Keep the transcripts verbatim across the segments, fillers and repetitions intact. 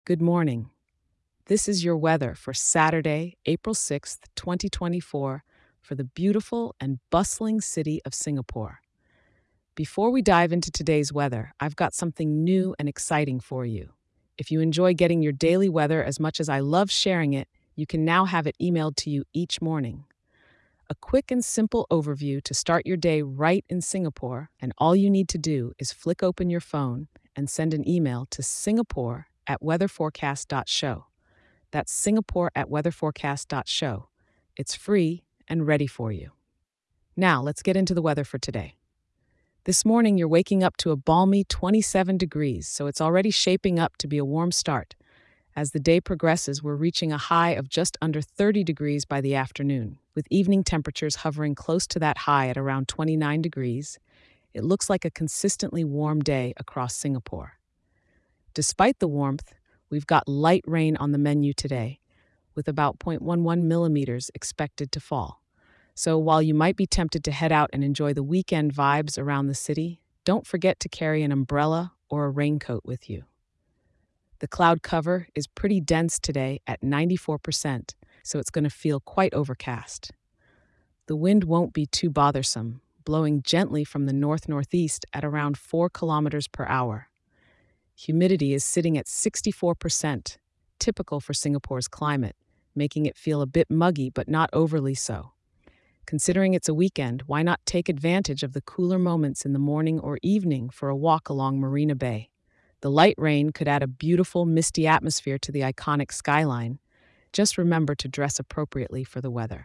Good morning. This is your weather for Saturday, April sixth, twenty twenty-four, for the beautiful and bustling city of Singapore. Before we dive into today's weather, I've got something new and exciting for you. If you enjoy getting your daily weather as much as I love sharing it, you can now have it emailed to you each morning. A quick and simple overview to start your day right in Singapore, and all you need to do is flick open your phone and send an email to singapore at weatherforecast dot show. That's Singapore at weatherforecast dot show. It's free and ready for you. Now, let's get into the weather for today. This morning, you're waking up to a balmy twenty-seven degrees, so it's already shaping up to be a warm start. As the day progresses, we're reaching a high of just under thirty degrees by the afternoon, with evening temperatures hovering close to that high at around twenty-nine degrees. It looks like a consistently warm day across Singapore. Despite the warmth, we've got light rain on the menu today, with about zero point one one millimeters expected to fall. So while you might be tempted to head out and enjoy the weekend vibes around the city, don't forget to carry an umbrella or a raincoat with you. The cloud cover is pretty dense today at ninety-four percent, so it's going to feel quite overcast. The wind won't be too bothersome, blowing gently from the north-northeast at around four kilometers per hour. Humidity is sitting at sixty-four percent, typical for Singapore's climate, making it feel a bit muggy but not overly so. Considering it's a weekend, why not take advantage of the cooler moments in the morning or evening for a walk along Marina Bay? The light rain could add a beautiful, misty atmosphere to the iconic skyline. Just remember to dress appropriately for the weather.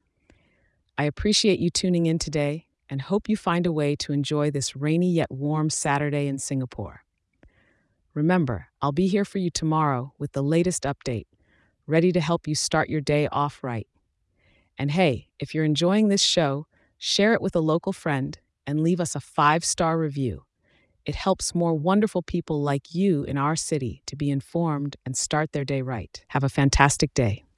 I appreciate you tuning in today and hope you find a way to enjoy this rainy yet warm Saturday in Singapore. Remember, I'll be here for you tomorrow with the latest update, ready to help you start your day off right. And hey, if you're enjoying this show, share it with a local friend and leave us a five-star review. It helps more wonderful people like you in our city to be informed and start their day right. Have a fantastic day.